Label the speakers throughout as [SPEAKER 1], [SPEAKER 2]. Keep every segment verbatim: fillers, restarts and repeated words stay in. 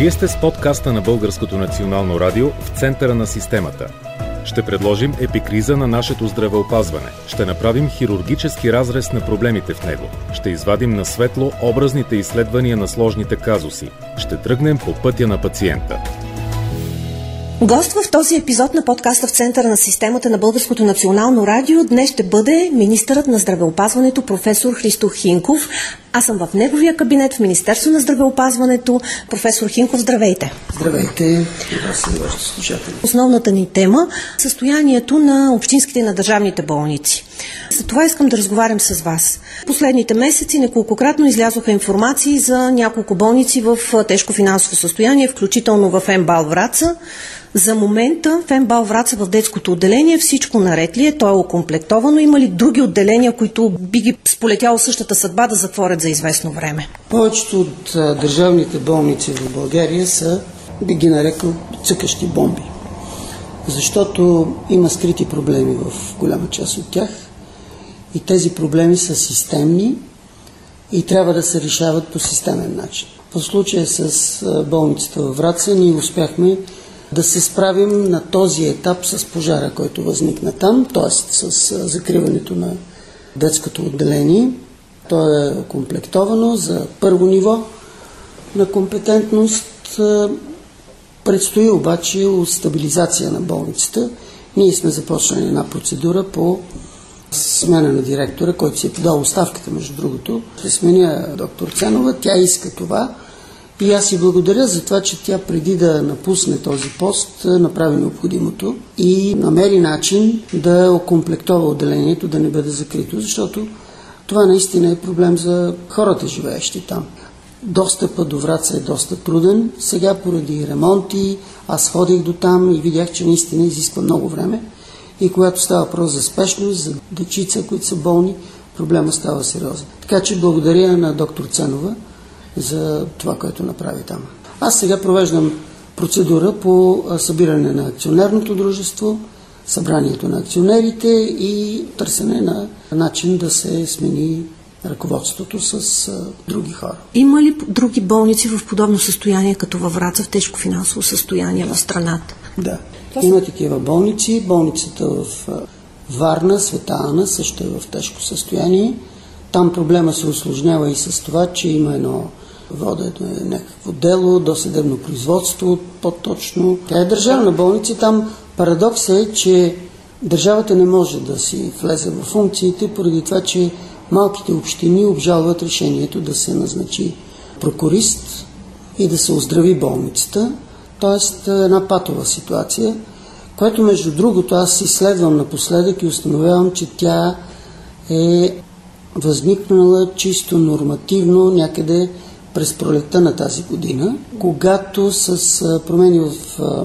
[SPEAKER 1] Вие сте с подкаста на Българското национално радио в центъра на системата. Ще предложим епикриза на нашето здравеопазване. Ще направим хирургически разрез на проблемите в него. Ще извадим на светло образните изследвания на сложните казуси. Ще тръгнем по пътя на пациента.
[SPEAKER 2] Гост в този епизод на подкаста в центъра на системата на Българското национално радио днес ще бъде министърът на здравеопазването професор Христо Хинков. Аз съм в неговия кабинет в Министерство на здравеопазването. Професор Хинков, здравейте!
[SPEAKER 3] Здравейте! Това са вашите слушатели.
[SPEAKER 2] Основната ни тема – състоянието на общинските и на държавните болници. За това искам да разговарям с вас. Последните месеци неколкократно излязоха информации за няколко болници в тежко финансово състояние, включително в МБАЛ Враца. За момента в МБАЛ Враца в детското отделение всичко наред ли е? То е окомплектовано. Има ли други отделения, които би ги сполетяло същата съдба да затворят за известно време?
[SPEAKER 3] Повечето от а, държавните болници в България са, би ги нарекал, цъкащи бомби. Защото има скрити проблеми в голяма част от тях и тези проблеми са системни и трябва да се решават по системен начин. В случая с а, болницата във Враца ние успяхме да се справим на този етап с пожара, който възникна там, т.е. с закриването на детското отделение. То е комплектовано за първо ниво на компетентност. Предстои обаче стабилизация на болницата. Ние сме започнали една процедура по смяна на директора, който си е подал оставката, между другото. Ще сменя доктор Ценова. Тя иска това. И аз си благодаря за това, че тя преди да напусне този пост направи необходимото и намери начин да окомплектова отделението, да не бъде закрито, защото това наистина е проблем за хората, живеещи там. Достъпът до Враца е доста труден. Сега поради ремонти аз ходих до там и видях, че наистина изисква много време. И когато става въпрос за спешност, за дечица, които са болни, проблема става сериозен. Така че благодаря на доктор Ценова за това, което направи там. Аз сега провеждам процедура по събиране на акционерното дружество, събранието на акционерите и търсене на начин да се смени ръководството с а, други хора.
[SPEAKER 2] Има ли други болници в подобно състояние, като във Враца, в тежко финансово състояние в страната?
[SPEAKER 3] Да. Има такива болници. Болницата в а, Варна, Света Ана, също е в тежко състояние. Там проблема се усложнява и с това, че има едно водено е някакво дело, досъдебно производство, по-точно. Тя е държавна болница. Там парадоксът е, че държавата не може да си влезе в функциите, поради това, че малките общини обжалват решението да се назначи прокурист и да се оздрави болницата. Тоест една патова ситуация, което между другото аз изследвам напоследък и установявам, че тя е възникнала чисто нормативно някъде през пролетта на тази година, когато с промени в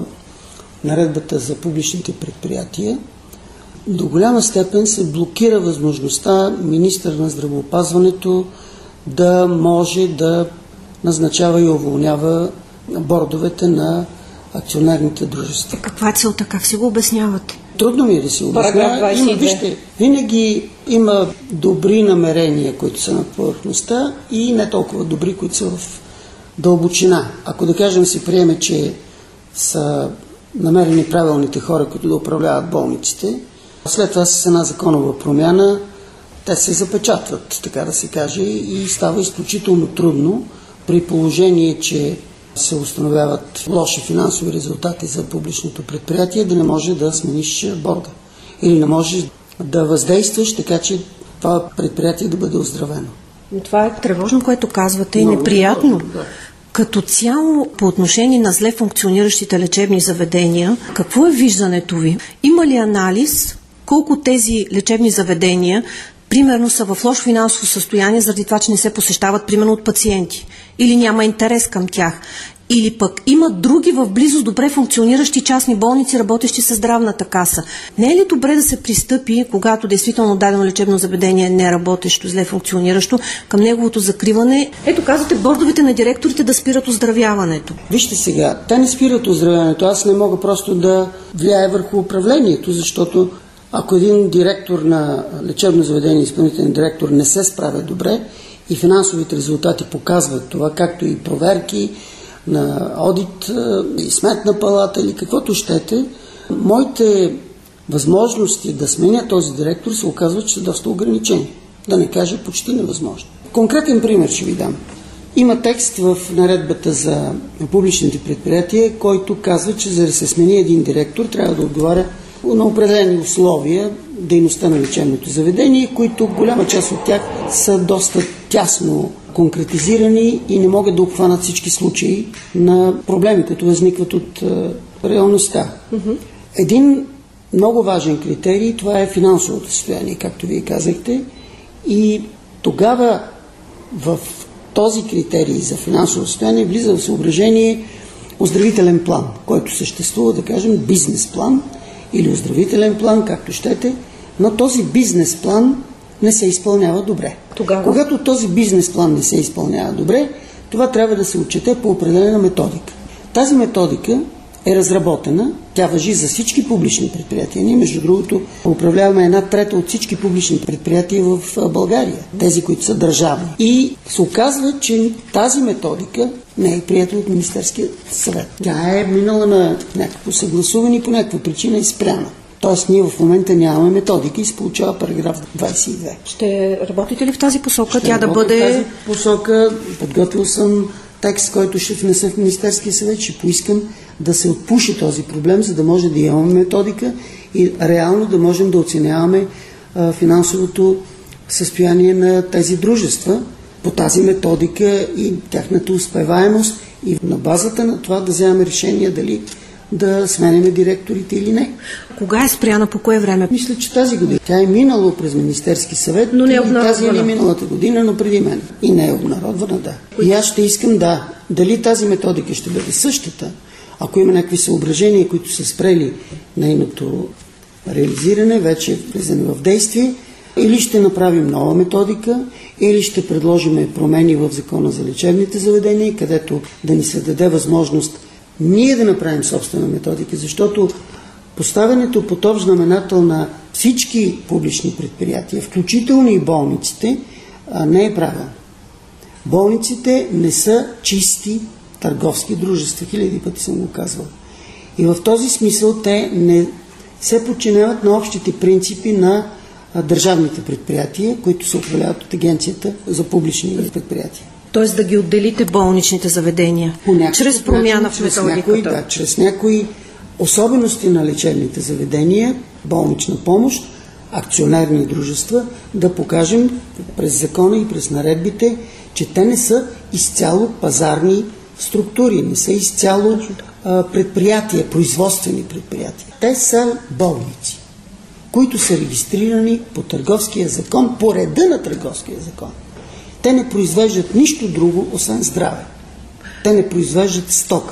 [SPEAKER 3] наредбата за публичните предприятия до голяма степен се блокира възможността министър на здравеопазването да може да назначава и уволнява бордовете на акционерните дружества.
[SPEAKER 2] Каква е целта? Как си го обяснявате?
[SPEAKER 3] Трудно ми е да си обясня. Има, вижте, винаги има добри намерения, които са на повърхността и не толкова добри, които са в дълбочина. Ако да кажем си приеме, че са намерени правилните хора, които да управляват болниците, след това с една законова промяна те се запечатват, така да се каже, и става изключително трудно при положение, че се установяват лоши финансови резултати за публичното предприятие, да не може да смениш борда. Или не можеш да въздействаш така, че това предприятие да бъде оздравено.
[SPEAKER 2] Но това е тревожно, което казвате, и неприятно.
[SPEAKER 3] Да.
[SPEAKER 2] Като цяло, по отношение на зле функциониращите лечебни заведения, какво е виждането ви? Има ли анализ колко тези лечебни заведения примерно са в лошо финансово състояние, заради това, че не се посещават примерно от пациенти или няма интерес към тях? Или пък има други в близост добре функциониращи частни болници, работещи със здравната каса. Не е ли добре да се пристъпи, когато действително дадено лечебно заведение е неработещо, зле функциониращо, към неговото закриване? Ето, казвате, бордовете на директорите да спират оздравяването.
[SPEAKER 3] Вижте сега, те не спират оздравяването. Аз не мога просто да влияя върху управлението, защото ако един директор на лечебно заведение, изпълнителен директор, не се справя добре и финансовите резултати показват това, както и проверки на одит и сметна палата или каквото щете, моите възможности да сменя този директор се оказват, че са доста ограничени. Да не кажа почти невъзможно. Конкретен пример ще ви дам. Има текст в наредбата за публичните предприятия, който казва, че за да се смени един директор, трябва да отговаря на определени условия дейността на лечебното заведение, които голяма част от тях са доста тясно конкретизирани и не могат да обхванат всички случаи на проблеми, които възникват от е, реалността. Mm-hmm. Един много важен критерий, това е финансовото състояние, както вие казахте, и тогава в този критерий за финансово състояние влиза в съображение оздравителен план, който съществува, да кажем, бизнес план или оздравителен план, както щете, но този бизнес план не се изпълнява добре. Тогава? Когато този бизнес план не се изпълнява добре, това трябва да се отчете по определена методика. Тази методика е разработена, тя важи за всички публични предприятия. Ние, между другото, управляваме една трета от всички публични предприятия в България, тези, които са държавни. И се оказва, че тази методика не е приета от Министерския съвет. Тя е минала на някакво съгласуване и по някаква причина е спряна. Тоест, ние в момента нямаме методика и се получава параграф двадесет и две.
[SPEAKER 2] Ще работите ли в тази посока?
[SPEAKER 3] Ще
[SPEAKER 2] тя да бъде...
[SPEAKER 3] в тази посока. Подготвил съм текст, който ще внеса в Министерския съвет, ще поискам да се отпуши този проблем, за да може да имаме методика и реално да можем да оценяваме а, финансовото състояние на тези дружества по тази методика и тяхната успеваемост и на базата на това да вземем решение дали да сменяме директорите или не.
[SPEAKER 2] Кога е спряна, по кое време?
[SPEAKER 3] Мисля, че тази година. Тя е минала през Министерски съвет,
[SPEAKER 2] но не е обнародвана.
[SPEAKER 3] Тази или миналата година, но преди мен. И не е обнародвана, да. И аз ще искам, да, дали тази методика ще бъде същата, ако има някакви съображения, които са спрели нейното реализиране, вече влизане в действие, или ще направим нова методика, или ще предложим промени в Закона за лечебните заведения, където да ни се даде възможност ние да направим собствена методика, защото поставянето под общ знаменател на всички публични предприятия, включително и болниците, не е правилно. Болниците не са чисти търговски дружества, хиляди пъти съм го казвал. И в този смисъл те не се подчиняват на общите принципи на държавните предприятия, които се управляват от Агенцията за публични предприятия.
[SPEAKER 2] Тоест да ги отделите болничните заведения, чрез промяна в методиката.
[SPEAKER 3] Да, чрез някои особености на лечебните заведения, болнична помощ, акционерни дружества, да покажем през закона и през наредбите, че те не са изцяло пазарни структури, не са изцяло а, предприятия, производствени предприятия. Те са болници, които са регистрирани по търговския закон, по реда на търговския закон. Те не произвеждат нищо друго, освен здраве. Те не произвеждат стока.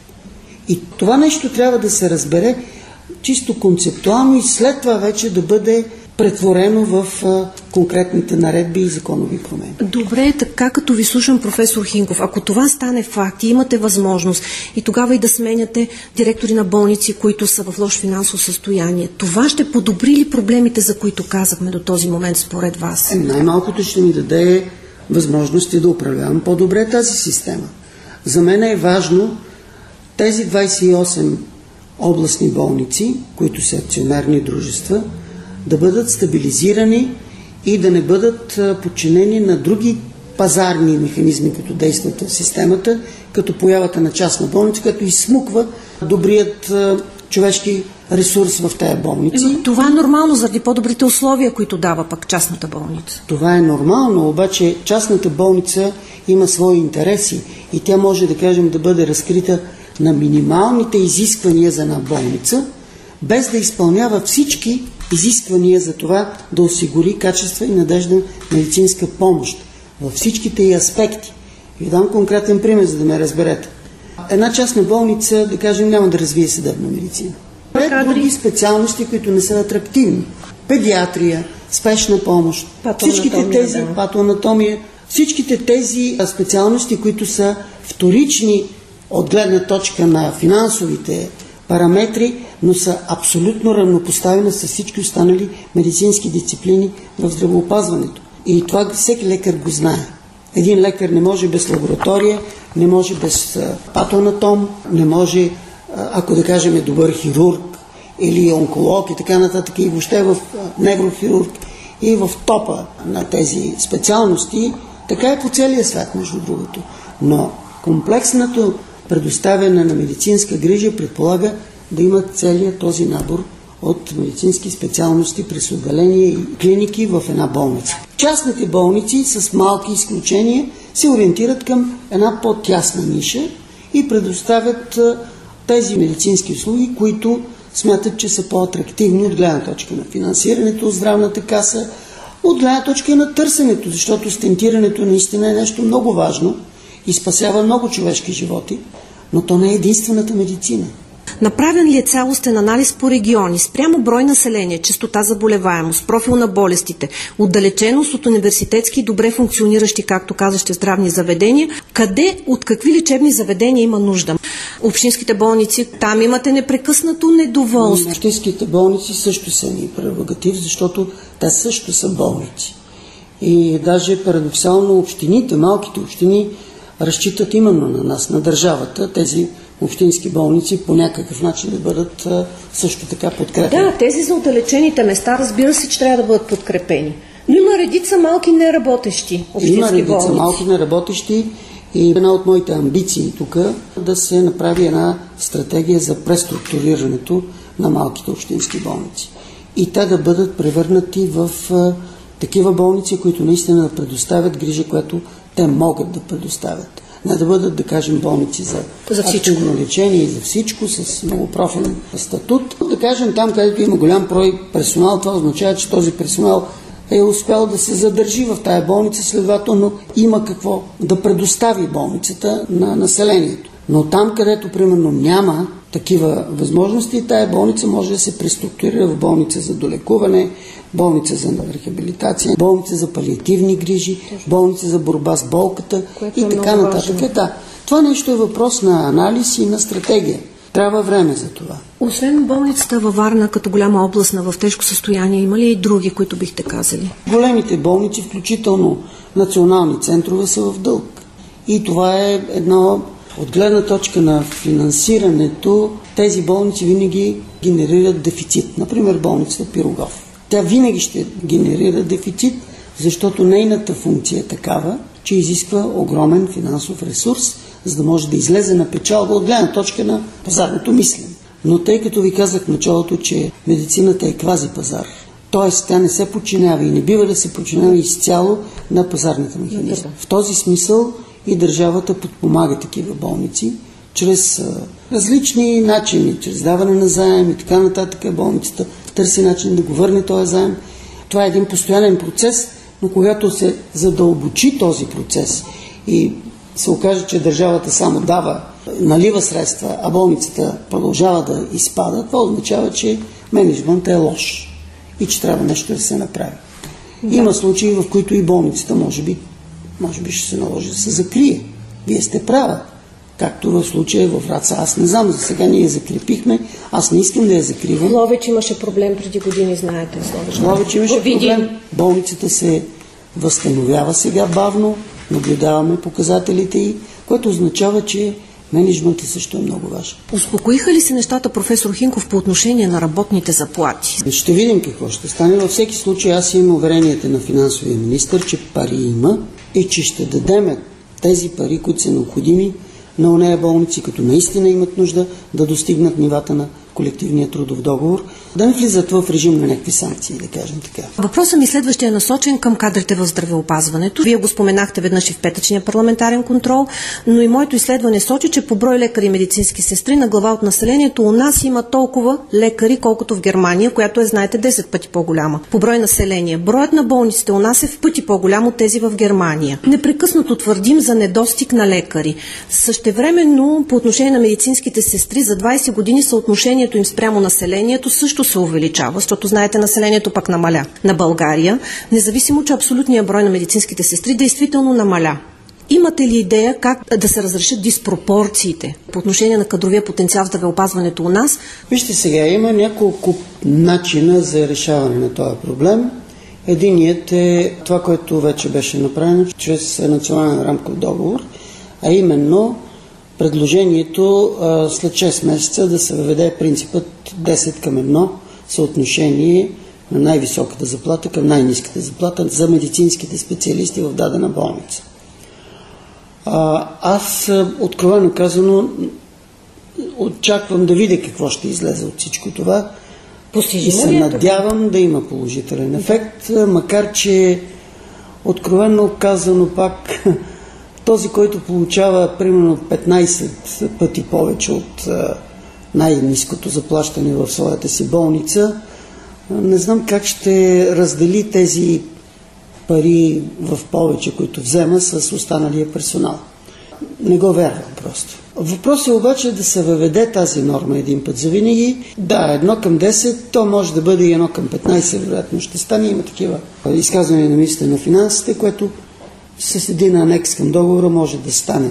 [SPEAKER 3] И това нещо трябва да се разбере чисто концептуално и след това вече да бъде претворено в а, конкретните наредби и законови промени.
[SPEAKER 2] Добре, така като ви слушам, професор Хинков, ако това стане факт и имате възможност и тогава и да сменяте директори на болници, които са в лошо финансово състояние, това ще подобри ли проблемите, за които казахме до този момент според вас?
[SPEAKER 3] Е, най-малкото ще ми даде възможности да управлявам по-добре тази система. За мен е важно тези двадесет и осем областни болници, които са акционерни дружества, да бъдат стабилизирани и да не бъдат подчинени на други пазарни механизми, които действат в системата, като появата на частна болница, като изсмуква добрият човешки ресурс в тая болница.
[SPEAKER 2] Но това е нормално заради по-добрите условия, които дава пък частната болница.
[SPEAKER 3] Това е нормално, обаче частната болница има свои интереси и тя може, да кажем, да бъде разкрита на минималните изисквания за една болница, без да изпълнява всички изисквания за това да осигури качества и надежда медицинска помощ във всичките й аспекти. Ви дам конкретен пример, за да ме разберете. Една частна болница, да кажем, няма да развие съдебна медицина. Ред други специалности, които не са атрактивни. Педиатрия, спешна помощ, всичките тези, да. патоанатомия, всичките тези специалности, които са вторични от гледна точка на финансовите параметри, но са абсолютно равнопоставени с всички останали медицински дисциплини в здравеопазването. И това всеки лекар го знае. Един лекар не може без лаборатория, не може без патоанатом, не може, ако да кажем, е добър хирург или онколог и така нататък, и въобще в неврохирург и в топа на тези специалности. Така е по целия свят, между другото. Но комплексното предоставяне на медицинска грижа предполага да има целият този набор от медицински специалности през отделения и клиники в една болница. Частните болници с малки изключения се ориентират към една по-тясна ниша и предоставят тези медицински услуги, които смятат, че са по-атрактивни от гледна точка на финансирането от здравната каса, от гледна точка на търсенето, защото стентирането наистина е нещо много важно и спасява много човешки животи, но то не е единствената медицина.
[SPEAKER 2] Направен ли е цялостен анализ по региони, спрямо брой население, честота заболеваемост, профил на болестите, отдалеченост от университетски и добре функциониращи, както казахте, здравни заведения, къде, от какви лечебни заведения има нужда? Общинските болници, там имате непрекъснато недоволство.
[SPEAKER 3] Общинските болници също са ни прерогатив, защото те също са болници. И даже парадоксално общините, малките общини, разчитат именно на нас, на държавата, тези общински болници по някакъв начин да бъдат а, също така подкрепени.
[SPEAKER 2] Да, тези за отдалечените места, разбира се, че трябва да бъдат подкрепени. Но има редица малки неработещи общински
[SPEAKER 3] има редица
[SPEAKER 2] болници.
[SPEAKER 3] малки неработещи и една от моите амбиции тук да се направи една стратегия за преструктурирането на малките общински болници. И те да бъдат превърнати в а, такива болници, които наистина да предоставят грижа, която те могат да предоставят. Не да бъдат, да кажем, болници за,
[SPEAKER 2] за
[SPEAKER 3] активно лечение и за всичко, с многопрофилен статут. Да кажем, там, където има голям брой персонал, това означава, че този персонал е успял да се задържи в тая болница, следователно има какво да предостави болницата на населението. Но там, където, примерно, няма такива възможности, тая болница може да се преструктурира в болница за долекуване, болница за рехабилитация, болница за палиативни грижи, болница за борба с болката
[SPEAKER 2] което
[SPEAKER 3] и
[SPEAKER 2] е
[SPEAKER 3] така нататък. Да. Това нещо е въпрос на анализ и на стратегия. Трябва време за това.
[SPEAKER 2] Освен болницата във Варна, като голяма областна в тежко състояние, има ли и други, които бихте казали?
[SPEAKER 3] Големите болници, включително национални центрове, са в дълг. И това е едно от гледна точка на финансирането. Тези болници винаги генерират дефицит. Например, болницата Пирогов. Тя винаги ще генерира дефицит, защото нейната функция е такава, че изисква огромен финансов ресурс, за да може да излезе на печалба от гледна точка на пазарното мислене. Но тъй като ви казах в началото, че медицината е квазипазар, т.е. тя не се подчинява и не бива да се подчинява изцяло на пазарните механизми. В този смисъл и държавата подпомага такива болници чрез а, различни начини, чрез даване на заем и така нататък. Болницата търси начин да го върне този заем. Това е един постоянен процес, но когато се задълбочи този процес и се окаже, че държавата само дава, налива средства, а болницата продължава да изпада, това означава, че мениджмънтът е лош и че трябва нещо да се направи. Да. Има случаи, в които и болницата може би, може би ще се наложи да се закрие. Вие сте права. Както в случая във Враца. Аз не знам, за сега ние я закрепихме. Аз не искам да я закривам.
[SPEAKER 2] В Ловеч имаше проблем преди години, знаете.
[SPEAKER 3] В Ловеч имаше проблем. Болницата се възстановява сега бавно. Наблюдаваме показателите й, което означава, че мениджмънтът също е много важен.
[SPEAKER 2] Успокоиха ли се нещата, професор Хинков, по отношение на работните заплати?
[SPEAKER 3] Ще видим какво ще стане. Във всеки случай аз имам уверенията на финансовия министър, че пари има и че ще дадем тези пари, които са необходими на онея болници, като наистина имат нужда да достигнат нивата на колективния трудов договор, да не влизат в режим на някакви санкции, да кажем така.
[SPEAKER 2] Въпросът ми следващия е насочен към кадрите в здравеопазването. Вие го споменахте веднъж и в петъчния парламентарен контрол, но и моето изследване сочи, че по брой лекари и медицински сестри на глава от населението у нас има толкова лекари, колкото в Германия, която е, знаете, десет пъти по-голяма. По брой население. Броят на болниците у нас е в пъти по-голям от тези в Германия. Непрекъснато твърдим за недостиг на лекари. Същевременно, по отношение на медицинските сестри, за двайсет години съотношението им спрямо населението също се увеличава, защото, знаете, населението пък намаля на България, независимо, че абсолютният брой на медицинските сестри действително намаля. Имате ли идея как да се разрешат диспропорциите по отношение на кадровия потенциал в здравеопазването у нас?
[SPEAKER 3] Вижте сега, има няколко начина за решаване на този проблем. Единият е това, което вече беше направено чрез национален рамков договор, а именно предложението а, след шест месеца да се въведе принципът десет към едно съотношение на най-високата заплата към най-ниската заплата за медицинските специалисти в дадена болница. А, аз, откровено казано, очаквам да видя какво ще излезе от всичко това.
[SPEAKER 2] Постижимо
[SPEAKER 3] и се
[SPEAKER 2] ли е
[SPEAKER 3] надявам
[SPEAKER 2] това?
[SPEAKER 3] Да има положителен ефект, макар че, откровено казано пак, този, който получава примерно петнайсет пъти повече от най-ниското заплащане в своята си болница, не знам как ще раздели тези пари в повече, които взема с останалия персонал. Не го вярвам просто. Въпросът е обаче да се въведе тази норма един път за винаги. Да, едно към десет, то може да бъде и едно към петнайсет, вероятно ще стане. Има такива изказвания на министъра на финансите, което с един анекс към договора може да стане.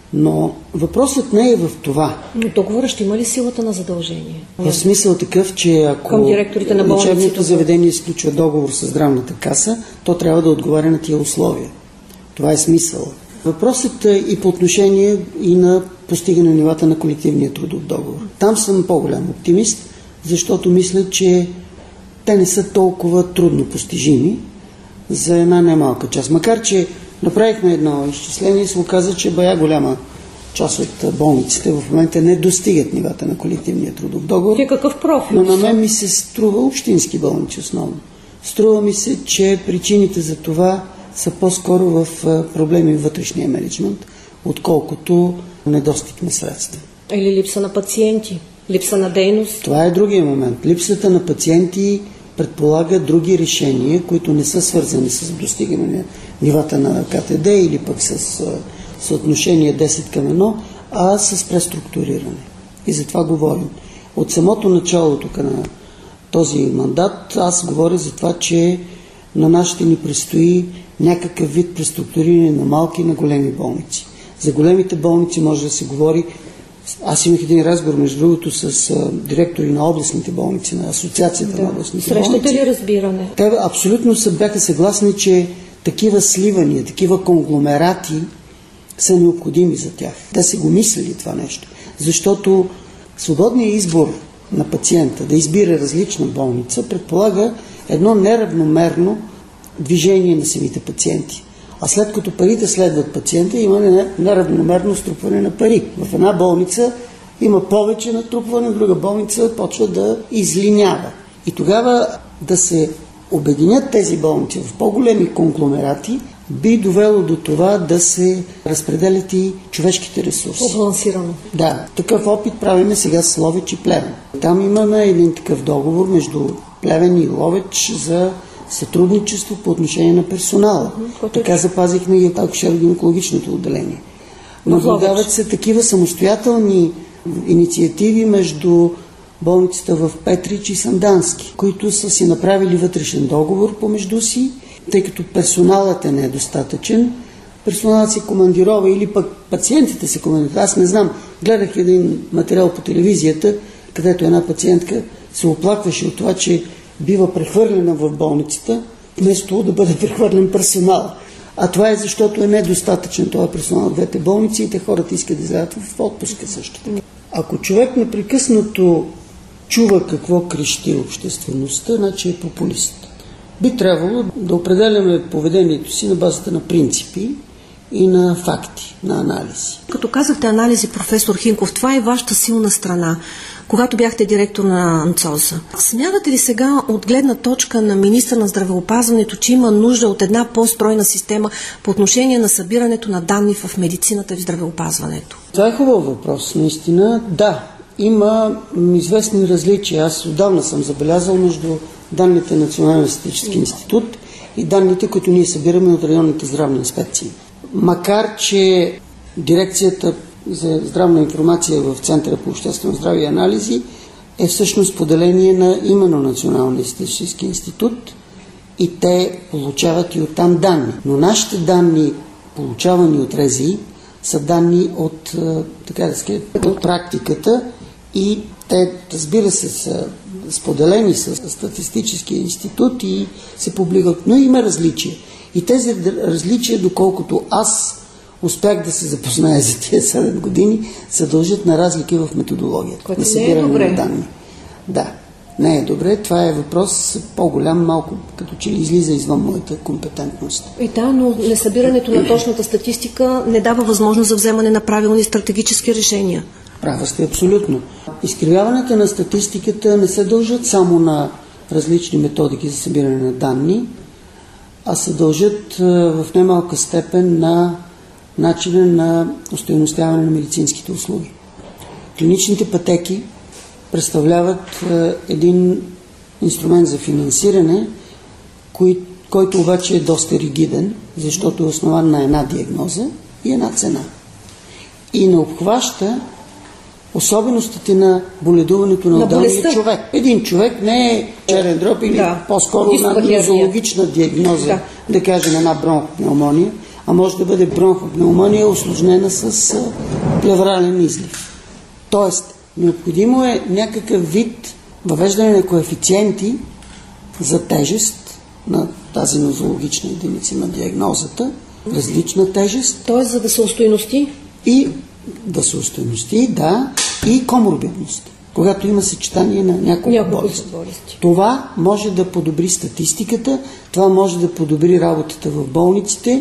[SPEAKER 3] Но въпросът не е в това.
[SPEAKER 2] Но договорът ще има ли силата на задължение?
[SPEAKER 3] В смисъл такъв, че ако лечебното заведение изключва договор с здравната каса, то трябва да отговаря на тия условия. Това е смисъл. Въпросът е и по отношение и на постигане на нивата на колективния трудов договор. Там съм по-голям оптимист, защото мисля, че те не са толкова трудно постижими за една немалка част. Макар че направихме едно изчисление и се оказа, че бая голяма част от болниците в момента не достигат нивата на колективния трудов договор.
[SPEAKER 2] Ти какъв профил?
[SPEAKER 3] Но на мен ми се струва общински болници основно. Струва ми се, че причините за това са по-скоро в проблеми в вътрешния менеджмент, отколкото недостиг на средства.
[SPEAKER 2] Или липса на пациенти, липса на дейност.
[SPEAKER 3] Това е другия момент. Липсата на пациенти предполага други решения, които не са свързани с достигане на нивата на КТД или пък с съотношение десет към едно, а с преструктуриране. И за това говорим. От самото начало тук на този мандат аз говоря за това, че на нас ще ни предстои някакъв вид преструктуриране на малки и на големи болници. За големите болници може да се говори. Аз имах един разговор, между другото, с а, директори на областните болници, на Асоциацията да. на областните
[SPEAKER 2] Срещате
[SPEAKER 3] болници.
[SPEAKER 2] Срещате ли разбиране?
[SPEAKER 3] Те абсолютно са, бяха съгласни, че такива сливания, такива конгломерати са необходими за тях. Те са го мислили това нещо. Защото свободният избор на пациента да избира различна болница предполага едно неравномерно движение на самите пациенти. А след като парите следват пациента, има неравномерно струпване на пари. В една болница има повече натрупване, в друга болница почва да излинява. И тогава да се обединят тези болници в по-големи конгломерати би довело до това да се разпределят и човешките ресурси.
[SPEAKER 2] По-балансирано.
[SPEAKER 3] Да, такъв опит правиме сега с Ловеч и Плевен. Там имаме един такъв договор между Плевен и Ловеч за сътрудничество по отношение на персонала. Mm-hmm. Така запазихме и акушеро-гинекологичното отделение. Наблюдават се такива самостоятелни инициативи между болницата в Петрич и Сандански, които са си направили вътрешен договор помежду си, тъй като персоналът е недостатъчен. Персоналът се командирова или пък пациентите се командирова. Аз не знам, гледах един материал по телевизията, където една пациентка се оплакваше от това, че бива прехвърлена в болницата, вместо да бъде прехвърлен персонал. А това е защото е недостатъчен този персонал в двете болници и те хората искат да излязат в отпуска също. Ако човек непрекъснато чува какво крещи обществеността, значи е популист. Би трябвало да определяме поведението си на базата на принципи и на факти, на анализи.
[SPEAKER 2] Като казахте анализи, професор Хинков, това е вашата силна страна, когато бяхте директор на АНЦОСа. Смятате ли сега от гледна точка на министър на здравеопазването, че има нужда от една по-стройна система по отношение на събирането на данни в медицината и в здравеопазването?
[SPEAKER 3] Това е хубав въпрос, наистина. Да, има известни различия. Аз отдавна съм забелязал между данните на Националния статистически институт и данните, които ние събираме от районните здравни инспекции. Макар че дирекцията за здравна информация в Центъра по обществено здраве и анализи е всъщност поделение на именно Националния статистически институт и те получават и оттам данни. Но нашите данни, получавани от РЗИ, са данни от, така да скажа, от практиката и те, разбира се, са споделени с Статистическия институт и се публикуват. Но има различия. И тези различия, доколкото аз успях да се запозная за тия седем години, се дължат на разлики в методологията.
[SPEAKER 2] Което
[SPEAKER 3] на
[SPEAKER 2] не е добре.
[SPEAKER 3] На данни. Да, не е добре. Това е въпрос по-голям, малко като че ли излиза извън моята компетентност.
[SPEAKER 2] И да, но несъбирането на точната статистика не дава възможност за вземане на правилни стратегически решения.
[SPEAKER 3] Права сте абсолютно. Изкривяването на статистиката не се дължат само на различни методики за събиране на данни, а се дължат в немалка степен на начина на остойностяване на медицинските услуги. Клиничните пътеки представляват един инструмент за финансиране, кой, който обаче е доста ригиден, защото е основан на една диагноза и една цена. И не обхваща особеностите на боледуването на, на отделния човек. Един човек не е черен дроб или да. По-скоро на нозологична диагноза, да. Да кажем една бронхопневмония, а може да бъде бронхопневмония усложнена с плеврален излив. Тоест, необходимо е някакъв вид въвеждане на коефициенти за тежест на тази нозологична единица на диагнозата, различна тежест.
[SPEAKER 2] Тоест, за да се устойности?
[SPEAKER 3] И да се устойности, да, и коморбидност, когато има съчетание на няколко болести. болести. Това може да подобри статистиката, това може да подобри работата в болниците,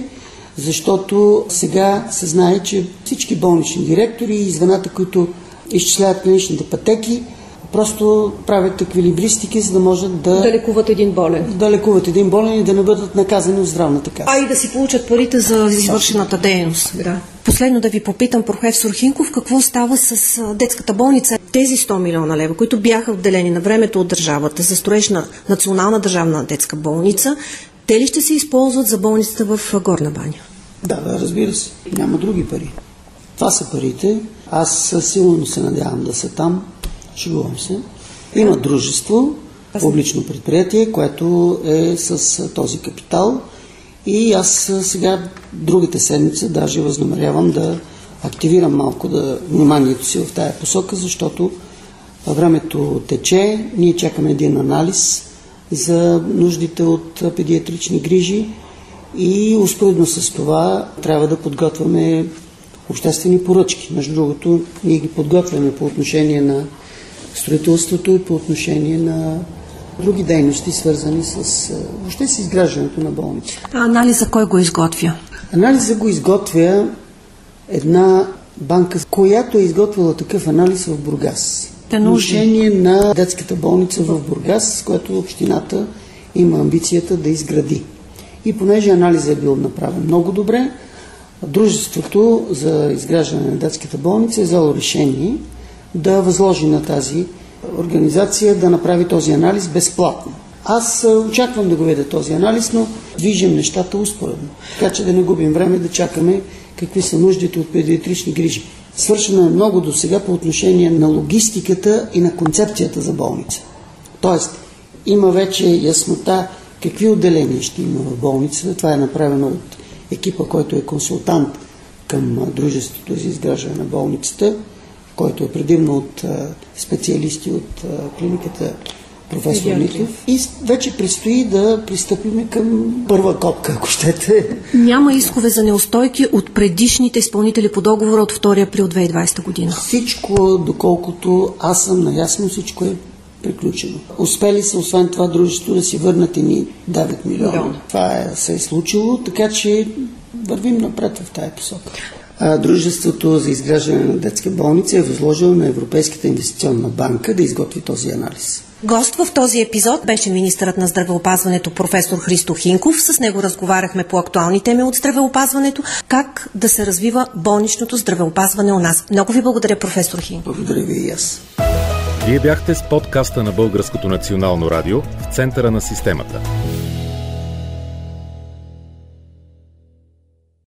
[SPEAKER 3] защото сега се знае, че всички болнични директори и звената, които изчисляват клиничните пътеки, просто правят еквилибристики, за да можат да...
[SPEAKER 2] Да лекуват един болен.
[SPEAKER 3] Да лекуват един болен и да не бъдат наказани от здравната каса.
[SPEAKER 2] А и да си получат парите за извършената дейност. Да. Последно да ви попитам, професор Хинков, какво става с детската болница? Тези сто милиона лева, които бяха отделени на времето от държавата за строеж на национална държавна детска болница, те ли ще се използват за болницата в Горна баня?
[SPEAKER 3] Да, да, разбира се. Няма други пари. Това са парите. Аз силно се надявам да са там. Шегувам се. Има дружество, публично предприятие, което е с този капитал и аз сега другата седмица даже възнамерявам да активирам малко да, вниманието си в тая посока, защото времето тече, ние чакаме един анализ за нуждите от педиатрични грижи и успоредно с това трябва да подготвяме обществени поръчки. Между другото, ние ги подготвяме по отношение на строителството и по отношение на други дейности, свързани с въобще с изграждането на болници.
[SPEAKER 2] А анализа кой го изготвя?
[SPEAKER 3] Анализа го изготвя една банка, която е изготвила такъв анализ в Бургас. По отношение на детската болница в Бургас, която общината има амбицията да изгради. И понеже анализът е бил направен много добре, дружеството за изграждане на детската болница е взело решение да възложи на тази организация да направи този анализ безплатно. Аз очаквам да го видя този анализ, но движим нещата успоредно. Така че да не губим време да чакаме какви са нуждите от педиатрични грижи. Свършено е много до сега по отношение на логистиката и на концепцията за болница. Тоест, има вече яснота какви отделения ще има в болницата. Това е направено от екипа, който е консултант към дружеството за изграждане на болницата, който е предимно от специалисти от клиниката професор Митев. И вече предстои да пристъпим към първа копка, ако щете.
[SPEAKER 2] Няма искове за неустойки от предишните изпълнители по договора от втори април две хиляди и двадесета година.
[SPEAKER 3] Всичко, доколкото аз съм наясно, всичко е приключено. Успели са, освен това, дружество да си върнат ни девет милиона. Милион. Това е, се е случило, така че вървим напред в тая посока. А, дружеството за изграждане на детска болница е възложило на Европейската инвестиционна банка да изготви този анализ.
[SPEAKER 2] Гост в този епизод беше министърът на здравеопазването професор Христо Хинков. С него разговаряхме по актуални теми от здравеопазването, как да се развива болничното здравеопазване у нас. Много ви благодаря, професор Хинков.
[SPEAKER 3] Благодаря ви и аз.
[SPEAKER 1] Вие бяхте с подкаста на Българското национално радио в центъра на системата.